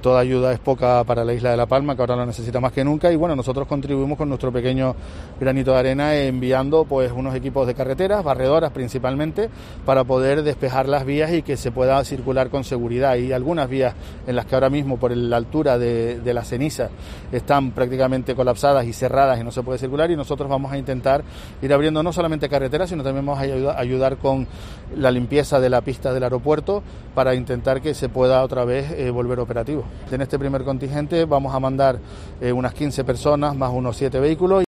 toda ayuda es poca para la isla de La Palma, que ahora lo necesita más que nunca, y bueno, nosotros contribuimos con nuestro pequeño granito de arena enviando pues unos equipos de carreteras, barredoras principalmente, para poder despejar las vías y que se pueda circular con seguridad. Hay algunas vías en las que ahora mismo por la altura de la ceniza están prácticamente colapsadas y cerradas y no se puede circular, y nosotros vamos a intentar ir abriendo no solamente carreteras, sino también vamos a ayudar con la limpieza de la pista del aeropuerto para intentar que se pueda otra vez volver operativo. En este primer contingente vamos a mandar unas 15 personas más unos 7 vehículos.